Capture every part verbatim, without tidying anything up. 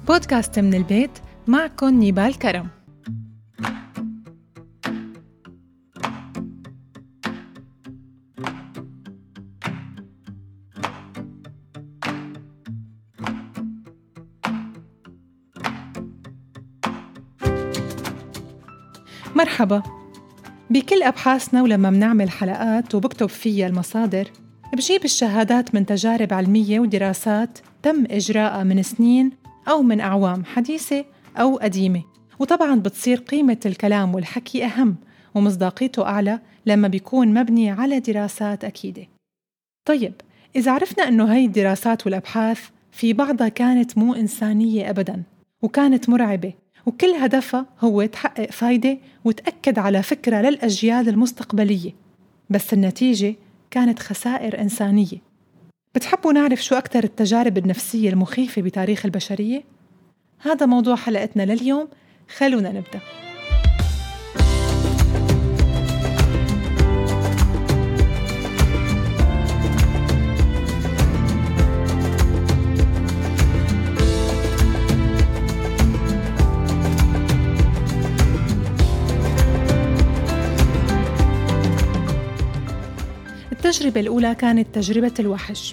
بودكاست من البيت، معكم نيبال كرم. مرحبا. بكل أبحاثنا ولما منعمل حلقات وبكتب فيها المصادر، بجيب الشهادات من تجارب علمية ودراسات تم إجراءها من سنين أو من أعوام حديثة أو قديمة. وطبعاً بتصير قيمة الكلام والحكي أهم ومصداقيته أعلى لما بيكون مبني على دراسات أكيدة. طيب، إذا عرفنا أنه هاي الدراسات والأبحاث في بعضها كانت مو إنسانية أبداً وكانت مرعبة، وكل هدفها هو تحقق فايدة وتأكد على فكرة للأجيال المستقبلية، بس النتيجة كانت خسائر إنسانية. بتحبوا نعرف شو أكتر التجارب النفسية المخيفة بتاريخ البشرية؟ هذا موضوع حلقتنا لليوم، خلونا نبدأ. التجربة الأولى كانت تجربة الوحش.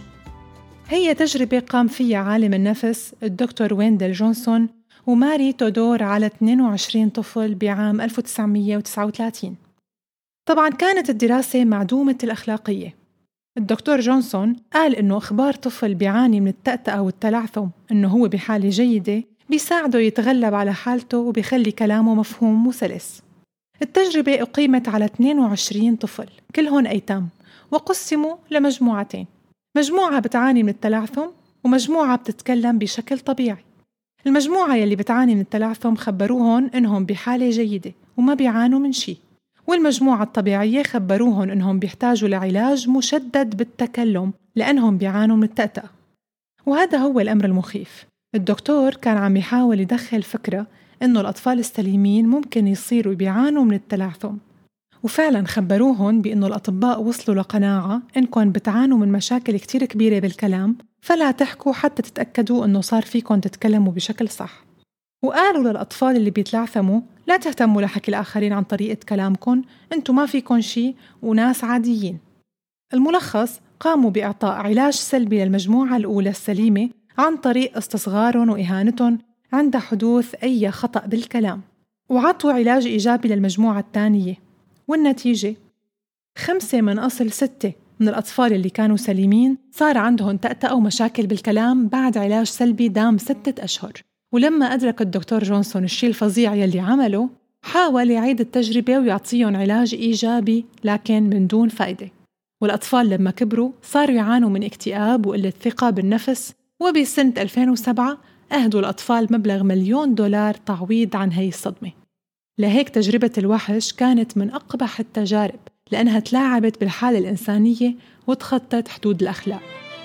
هي تجربة قام فيها عالم النفس الدكتور ويندل جونسون وماري تودور على اثنين وعشرين طفل بعام ألف وتسعمية وتسعة وثلاثين. طبعاً كانت الدراسة معدومة الأخلاقية. الدكتور جونسون قال إنه إخبار طفل بيعاني من التأتأة والتلعثم إنه هو بحالة جيدة بيساعده يتغلب على حالته وبيخلي كلامه مفهوم وسلس. التجربة أقيمت على اثنين وعشرين طفل كلهم أيتام، وقسموا لمجموعتين، مجموعة بتعاني من التلعثم ومجموعة بتتكلم بشكل طبيعي. المجموعة يلي بتعاني من التلعثم خبروهن إنهم بحالة جيدة وما بيعانوا من شيء، والمجموعة الطبيعية خبروهن إنهم بيحتاجوا لعلاج مشدد بالتكلم لأنهم بيعانوا من التأتأة. وهذا هو الأمر المخيف. الدكتور كان عم يحاول يدخل فكرة إنه الأطفال السليمين ممكن يصيروا بيعانوا من التلعثم، وفعلاً خبروهن بأنه الأطباء وصلوا لقناعة إنكم بتعانوا من مشاكل كتير كبيرة بالكلام، فلا تحكوا حتى تتأكدوا أنه صار فيكم تتكلموا بشكل صح. وقالوا للأطفال اللي بيتلعثموا لا تهتموا لحكي الآخرين عن طريقة كلامكم، أنتوا ما فيكم شيء وناس عاديين. الملخص، قاموا بإعطاء علاج سلبي للمجموعة الأولى السليمة عن طريق استصغارهم وإهانتهم عند حدوث أي خطأ بالكلام، وعطوا علاج إيجابي للمجموعة الثانية. والنتيجة، خمسة من أصل ستة من الأطفال اللي كانوا سليمين صار عندهم تأتأة ومشاكل بالكلام بعد علاج سلبي دام ستة أشهر. ولما أدرك الدكتور جونسون الشيء الفظيع يلي عمله، حاول يعيد التجربة ويعطيهم علاج إيجابي لكن من دون فائدة. والأطفال لما كبروا صاروا يعانوا من اكتئاب وقلة ثقة بالنفس، وبسنة ألفين وسبعة أهدوا الأطفال مبلغ مليون دولار تعويض عن هاي الصدمة. لهيك تجربة الوحش كانت من أقبح التجارب، لأنها تلاعبت بالحالة الإنسانية وتخطت حدود الأخلاق.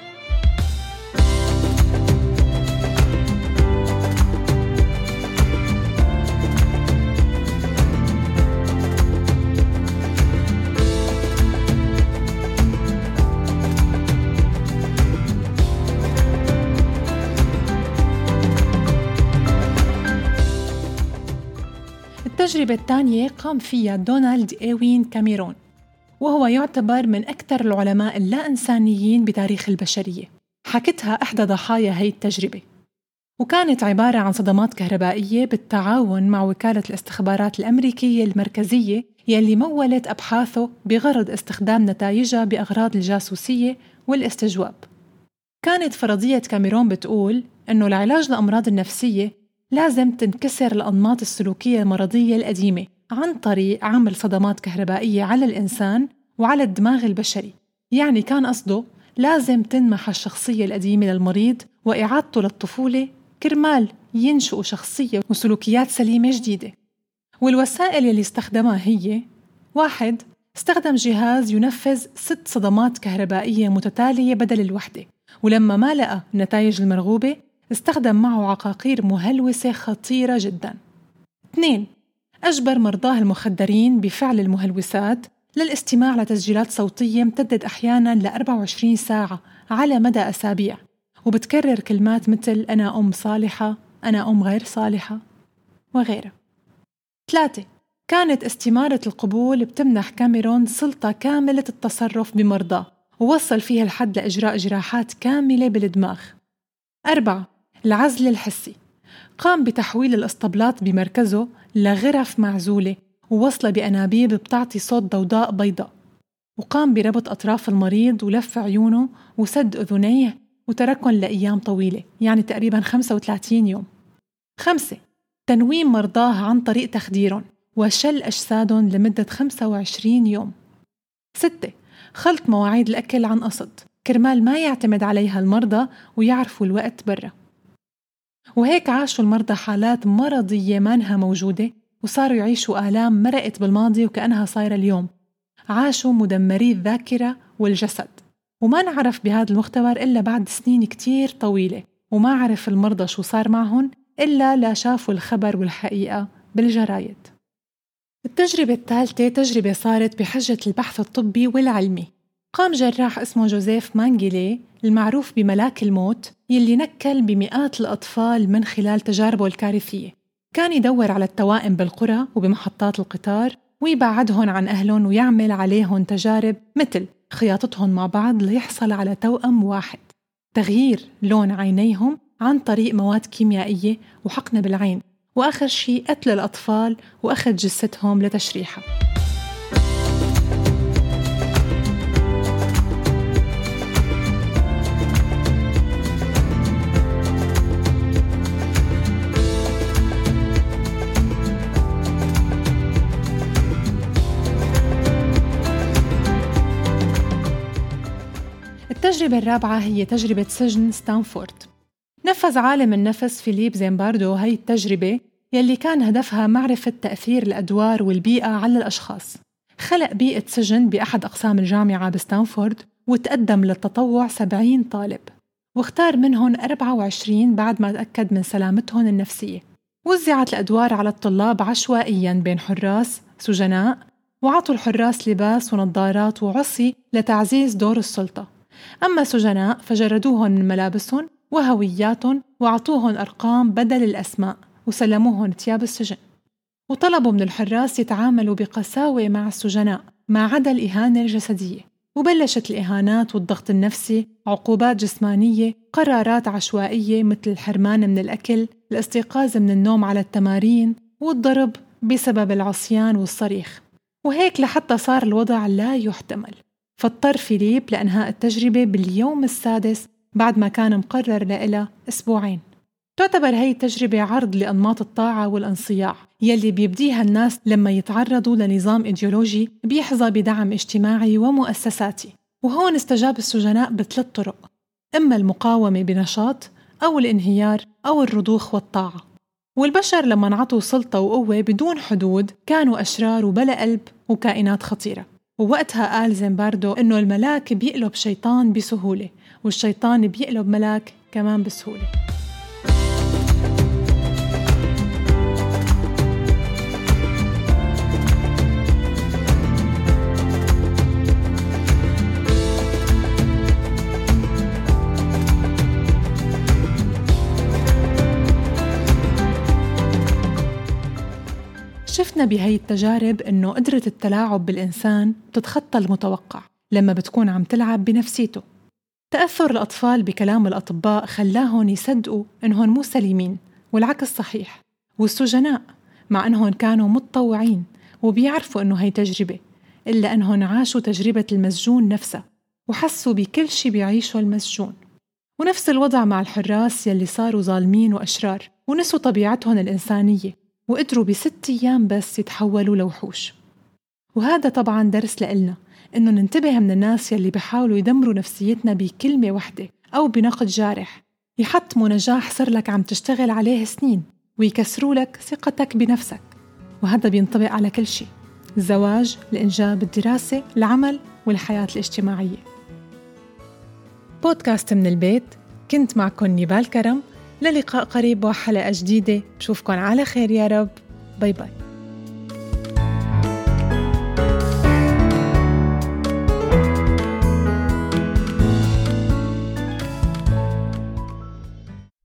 التجربة الثانية قام فيها دونالد إيوين كاميرون، وهو يعتبر من أكثر العلماء اللا إنسانيين بتاريخ البشرية. حكتها إحدى ضحايا هاي التجربة، وكانت عبارة عن صدمات كهربائية بالتعاون مع وكالة الاستخبارات الأمريكية المركزية يلي مولت أبحاثه بغرض استخدام نتائجها بأغراض الجاسوسية والاستجواب. كانت فرضية كاميرون بتقول إنه العلاج للأمراض النفسية لازم تنكسر الأنماط السلوكية المرضية القديمة عن طريق عمل صدمات كهربائية على الإنسان وعلى الدماغ البشري. يعني كان قصده لازم تنمح الشخصية القديمة للمريض وإعادته للطفولة كرمال ينشئوا شخصية وسلوكيات سليمة جديدة. والوسائل اللي استخدمها هي: واحد، استخدم جهاز ينفذ ست صدمات كهربائية متتالية بدل الوحدة، ولما ما لقى النتائج المرغوبة استخدم معه عقاقير مهلوسة خطيرة جداً. اثنين، أجبر مرضاه المخدرين بفعل المهلوسات للاستماع لتسجيلات صوتية امتدت أحياناً ل أربعة وعشرين ساعة على مدى أسابيع، وبتكرر كلمات مثل أنا أم صالحة، أنا أم غير صالحة وغيرها. ثلاثة، كانت استمارة القبول بتمنح كاميرون سلطة كاملة التصرف بمرضاه ووصل فيها الحد لإجراء جراحات كاملة بالدماغ. أربعة، العزل الحسي، قام بتحويل الأسطبلات بمركزه لغرف معزولة ووصل بأنابيب بتعطي صوت ضوضاء بيضاء، وقام بربط أطراف المريض ولف عيونه وسد أذنيه وتركهم لأيام طويلة، يعني تقريباً خمسة وثلاثين يوم. خمسة، تنويم مرضاه عن طريق تخديرهم وشل أجسادهم لمدة خمسة وعشرين يوم. ستة، خلط مواعيد الأكل عن قصد كرمال ما يعتمد عليها المرضى ويعرفوا الوقت برا، وهيك عاشوا المرضى حالات مرضية مانها موجودة وصاروا يعيشوا آلام مرقت بالماضي وكأنها صايرة اليوم. عاشوا مدمري الذاكرة والجسد، وما نعرف بهذا المختبر إلا بعد سنين كتير طويلة، وما عرف المرضى شو صار معهم إلا لا شافوا الخبر والحقيقة بالجرايد. التجربة الثالثة تجربة صارت بحجة البحث الطبي والعلمي. قام جراح اسمه جوزيف مانجيلي المعروف بملاك الموت يلي نكل بمئات الأطفال من خلال تجاربه الكارثية. كان يدور على التوائم بالقرى وبمحطات القطار ويبعدهن عن أهلهم ويعمل عليهم تجارب مثل خياطتهم مع بعض ليحصل على توأم واحد، تغيير لون عينيهم عن طريق مواد كيميائية وحقن بالعين، وآخر شيء قتل الأطفال وأخذ جثتهم لتشريحها. التجربة الرابعة هي تجربة سجن ستانفورد. نفذ عالم النفس فيليب زيمباردو هاي التجربة يلي كان هدفها معرفة تأثير الأدوار والبيئة على الأشخاص. خلق بيئة سجن بأحد أقسام الجامعة بستانفورد وتقدم للتطوع سبعين طالب، واختار منهم أربعة وعشرين بعد ما تأكد من سلامتهم النفسية. وزعت الأدوار على الطلاب عشوائياً بين حراس سجناء، وعطوا الحراس لباس ونظارات وعصي لتعزيز دور السلطة. أما سجناء فجردوهم من ملابسهم وهوياتهم وعطوهم أرقام بدل الأسماء وسلموهم ثياب السجن، وطلبوا من الحراس يتعاملوا بقساوة مع السجناء ما عدا الإهانة الجسدية. وبلشت الإهانات والضغط النفسي، عقوبات جسمانية، قرارات عشوائية مثل الحرمان من الأكل، الاستيقاظ من النوم على التمارين، والضرب بسبب العصيان والصريخ. وهيك لحتى صار الوضع لا يحتمل، فاضطر فيليب لإنهاء التجربة باليوم السادس بعد ما كان مقرر لها أسبوعين. تعتبر هاي التجربة عرض لأنماط الطاعة والانصياع يلي بيبديها الناس لما يتعرضوا لنظام إيديولوجي بيحظى بدعم اجتماعي ومؤسساتي. وهون استجاب السجناء بثلاث طرق: إما المقاومة بنشاط، أو الانهيار، أو الرضوخ والطاعة. والبشر لما انعطوا سلطة وقوة بدون حدود كانوا أشرار وبلا قلب وكائنات خطيرة. ووقتها قال زيمباردو إنه الملاك بيقلب شيطان بسهولة، والشيطان بيقلب ملاك كمان بسهولة. شفنا بهاي التجارب إنه قدرة التلاعب بالإنسان بتتخطى المتوقع لما بتكون عم تلعب بنفسيته. تأثر الأطفال بكلام الأطباء خلاهم يصدقوا إنهم مو سليمين، والعكس صحيح. والسجناء مع إنهم كانوا متطوعين وبيعرفوا إنه هاي تجربة، إلا إنهم عاشوا تجربة المسجون نفسها وحسوا بكل شي بيعيشه المسجون. ونفس الوضع مع الحراس يلي صاروا ظالمين وأشرار ونسوا طبيعتهم الإنسانية وقدروا بست أيام بس يتحولوا لوحوش. وهذا طبعاً درس لإلنا إنه ننتبه من الناس يلي بيحاولوا يدمروا نفسيتنا بكلمة واحدة أو بنقد جارح، يحطموا نجاح صار لك عم تشتغل عليه سنين ويكسروا لك ثقتك بنفسك. وهذا بينطبق على كل شيء: الزواج، الإنجاب، الدراسة، العمل، والحياة الاجتماعية. بودكاست من البيت، كنت معكم نيبال كرم. للقاء قريب وحلقة جديدة. بشوفكن على خير يا رب. باي باي.